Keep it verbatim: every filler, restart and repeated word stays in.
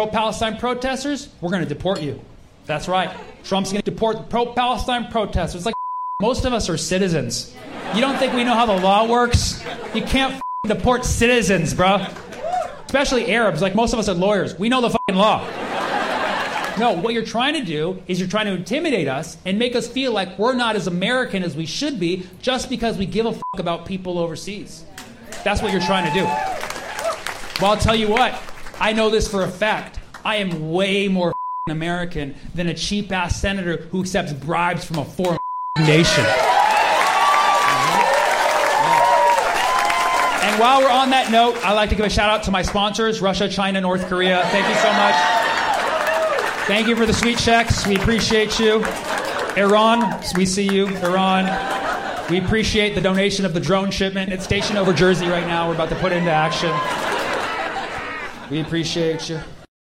pro-Palestine protesters, we're going to deport you. That's right. Trump's going to deport the pro-Palestine protesters. Like, most of us are citizens. You don't think we know how the law works? You can't f- deport citizens, bro. Especially Arabs. Like, most of us are lawyers. We know the fucking law. No, what you're trying to do is you're trying to intimidate us and make us feel like we're not as American as we should be just because we give a fuck about people overseas. That's what you're trying to do. Well, I'll tell you what. I know this for a fact. I am way more f***ing American than a cheap-ass senator who accepts bribes from a foreign nation. And while we're on that note, I'd like to give a shout-out to my sponsors, Russia, China, North Korea. Thank you so much. Thank you for the sweet checks. We appreciate you. Iran, we see you. Iran, we appreciate the donation of the drone shipment. It's stationed over Jersey right now. We're about to put it into action. We appreciate you.